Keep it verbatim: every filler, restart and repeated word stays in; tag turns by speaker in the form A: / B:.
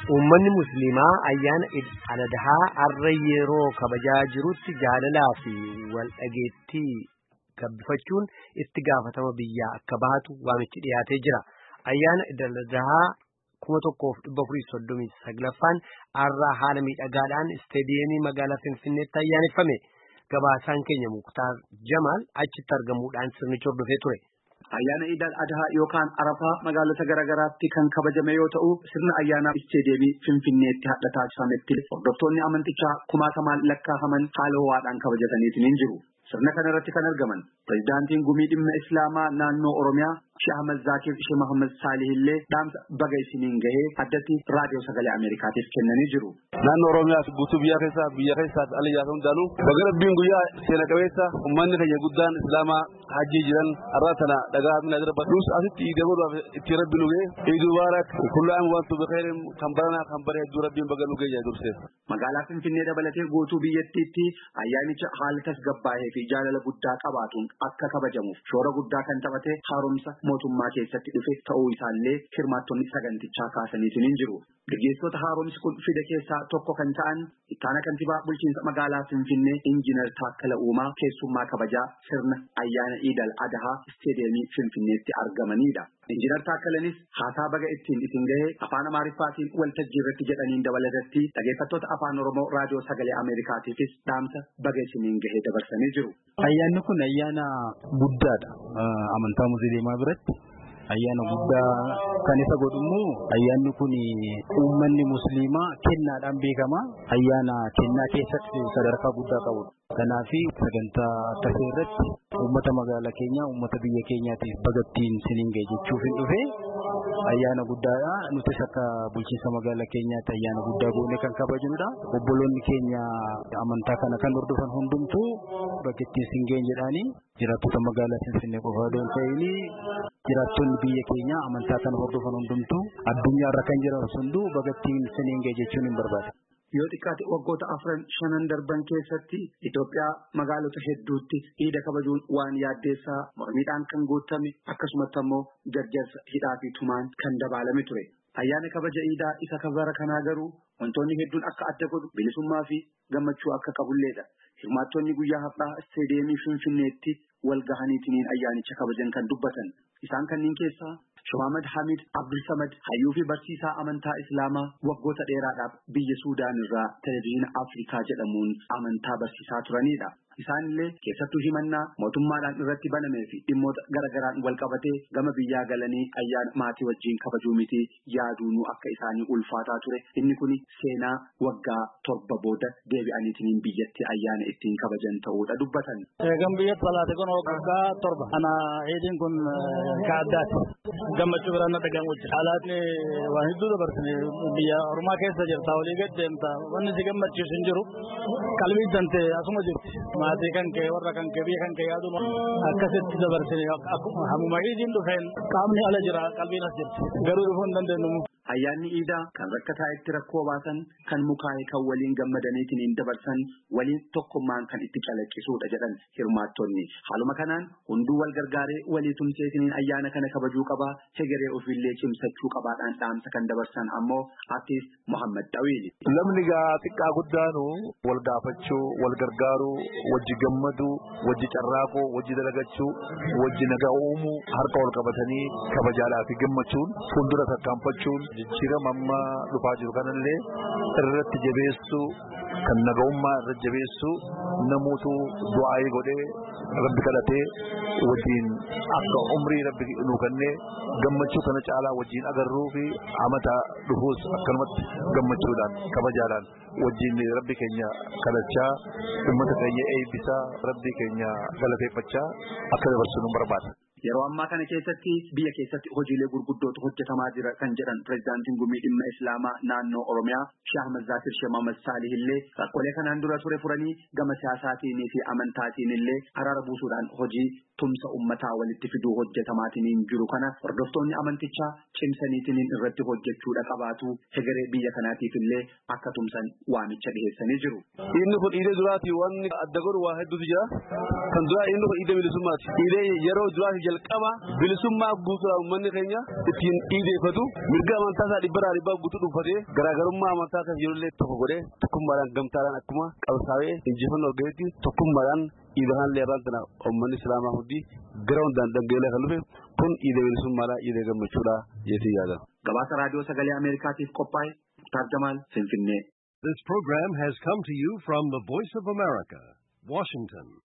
A: Uummanni Musliimaa ayyaana Al-Adhaa har'a yeroo kabajaa jirutti jaalalaa fi wal dhageettii gabbifachuun itti gaafatama biyyaa akka bahatu waamichi dhiyaatee jira. Ayyaana Al-Adhaa kuma tokkoof dhibba afurii soddomii saglaffaan har'a haala miidhagaadhaan isteediyeemii magaalaa Finfinneetti ayyaaneffame. Gabaasaan keenya Muktaar Jamaal achitti argamuudhaan sirnicha hordofee ture.
B: Ayyaana Eid al-Adhaa yookaan Arafaa magaalota garaagaraatti kan kabajame yoo ta'u sirna ayyaana isteediyeemii Finfinneetti hadha taasifametti hordoftoonni amantichaa kumaatamaan lakkaa'aman haala ho'aadhaan kabajataniitiin hin jiru. Sirna kana irratti kan argaman pirezidaantiin gumii dhimma Islaamaa naannoo Oromiyaa Sheikh Ahmad Zakir Sheikh Muhammad Salih illee dhaamsa baga isiniin gahee addatti raadiyoo sagalee Ameerikaatiif kennanii jiru.
C: Naannoo Oromiyaa guutuu biyya keessaa biyya keessaa aliyyaa hundaanuu baga rabbiin guyyaa seena qabeessa uummanni keenya guddaan Islaamaa hajjii jiran har'a tana dhagaa mina darba dus asitti iidamuudhaaf itti rabbi nu ga'e Eid Mubaarak kullu aam wantu bikhairin kan baranaa kan bareedu rabbiin baga nu ga'e dursee.
B: Magaalaa Finfinnee dabalatee guutuu biyyattiitti ayyaanicha haala tasgabbaa'ee fi jaalala guddaa qabaatuun akka kabajamuuf shoora guddaa kan taphate haaromsa mootummaa keessatti dhufe ta'uu isaallee hirmaattonni sagantichaa kaasaniitiin hin jiru. Gaggeessitoota haaromsi kun fide keessaa tokko kan ta'an ittaana kantiibaa bulchiinsa magaalaa Finfinnee Injiinar Taakkala Uumaa keessummaa kabajaa sirna ayyaana Eid al-Adhaa isteediyeemii Finfinneetti argamanidha. Injiinar Taakkalanis haasaa baga ittiin isin gahee afaan Amaariffaatiin waltajjii irratti jedhaniin dabalatatti dhaggeeffattoota afaan Oromoo raadiyoo sagalee Ameerikaatiifis dhaamsa baga isiniin gahee dabarsanii jiru.
D: Ayyaanni kun ayyaana guddaadha. Amantaa Musliimaa biratti ayyaana guddaa kan isa godhumu ayyaanni kun uummanni Musliimaa kennaadhaan beekama. Ayyaana kennaa keessatti sadarkaa guddaa qabudha. Kanaaf sagantaa akkasii irratti uummata magaalaa keenya uummata biyya keenyaatiif bagattiin isiniin ga'e jechuuf hin dhufe ayyaana guddaadha. Nutis akka bulchiinsa magaalaa keenyaatti ayyaana guddaa goone kan kabajnudha. Obboloonni keenya amantaa kana kan hordofan hundumtuu bagattiin isin ga'e jedhanii jiraattota magaalaa Finfinnee qofaa osoo hin ta'in jiraattonni biyya keenya amantaa kana hordofan hundumtuu addunyaarra kan jiran hunduu bagattiin isiniin ga'e jechuun hin barbaada.
B: Yoo xiqqaate waggoota afran shanan darban keessatti Itoophiyaa magaalota hedduutti Eid kabajuun waan yaaddeessaa mormiidhaan kan guutame akkasumas immoo gargaarsa hidhaa fi tumaan kan dabalame ture. Ayyaana kabaja Eidaa isa kabara kanaa garuu wantoonni hedduun akka adda godhu bilisummaa fi gammachuu akka qabulleedha. Hirmaattonni guyyaa har'aa isteediyeemii Finfinneetti wal gahaniitiin ayyaanicha kabajan kan dubbatan. Isaan kanneen keessaa Shohaamad Hamid Abdul Samad hayyuu fi barsiisaa amantaa Islaamaa waggoota dheeraadhaaf biyya Suudaan irraa televezyiina Afrikaa jedhamuun amantaa barsiisaa turanidha. Isaanillee keessattuu himannaa mootummaadhaan irratti banamee fi dhimmoota garaagaraan wal qabatee gama biyyaa galanii ayyaana maatii wajjin kabajuu miti yaaduun akka isaanii ulfaataa ture. Inni kun seenaa waggaa torba booda deebi'aniitiin biyyatti ayyaana ittiin kabajan ta'uudha dubbatan.
D: Eegan biyyatti salaate kun waggaa torba. Ana Eidin kun kaaddaati. Gammachuu biraan dhagahamu jira. Haalaatni waan hedduu dabarsine biyya Oromaa keessa jirta walii gad deemta. Wanni si gammachiisu hin jiru. Qalbii dantee asuma jirti. Maatii kan kee warra kan kee biyya kan kee yaaduma akkasitti dabarsine akkuma hamuma Eidin dhufeen qaamni ala jira qalbiin as jirti. Garuu dhufuu hin dandeenyu.
B: Ayyaanni Eidaa kan rakkataa itti rakkoo baasan kan mukaa'e kan waliin gammadaniitiin hin dabarsan waliin tokkummaan kan itti calaqqisuudha jedhan hirmaattonni. Haaluma kanaan hunduu wal gargaaree walii tumseetiin ayyaana kana kabajuu qaba. Hegeree ofiillee cimsachuu qabaadhaan dhaamsa kan dabarsan ammoo artiist Muhammad Dawiili.
C: Namni gaa xiqqaa guddaanu wal gaafachuu, wal gargaaruu, wajji gammaduu, wajji carraaquu, wajji dalagachuu, wajji nagaa uumuu, harka wal qabatanii kabajaadhaa fi gammachuun fuuldura tarkaanfachuun jijjiirama amma dhufaa jiru kanallee irratti jabeessuu kan nagaummaa irratti jabeessuu namoota du'aa godhee rabbi kadhatee wajjin akka umrii rabbi nu kennee gammachuu kana caalaa wajjin agarruu fi amata dhufuus akkanumatti gammachuudhaan kabajaadhaan wajjin rabbi keenya kadhachaa uummata keenya eebbisaa rabbi keenya galateeffachaa akka dabarsu nu barbaada.
B: Yeroo ammaa kana keessatti biyya keessatti hojiilee gurguddootu hojjetamaa jira kan jedhan pirezidaantiin gumii dhimma Islaamaa naannoo Oromiyaa Sheikh Ahmad Zakir Sheikh Muhammad Salih illee rakkoolee kanaan dura ture furanii gama siyaasaatiin fi amantaatiin illee araara buusuudhaan hojii tumsa ummataa walitti fiduu hojjetamaatiin jiru kana hordoftoonni amantichaa cimsaniitiin irratti hojjechuudha qabaatu hegeree biyya kanaatiif illee akka tumsan waamicha dhiyeessanii jiru.
E: Inni kun iidee duraati waan adda godhu waa hedduutu jira. Kan duraa inni kun iidee bilisummaati. Iidee yeroo duraati jalqaba bilisummaa guutuudhaan uummanni keenya ittiin iideeffatu mirga amantaa isaa dhibbaraa dhibbaa guutuu dhuunfatee garaagarummaa amantaa kan yeroo tokko godhee tokkummaadhaan gamtaadhaan akkuma qabsaa'ee injifannoo argatetti tokkummaadhaan iidahaan leeraan tana uummanni islaamaa hundi gara hundaan dangeelee kan dhufe kun iidee bilisummaadhaa iidee gammachuudhaa jeetii yaada.
B: Gabaasa raadiyoo sagalee Ameerikaatiif qophaa'e Muktaar Jamaal Finfinnee.
F: This program has come to you from the Voice of America, Washington.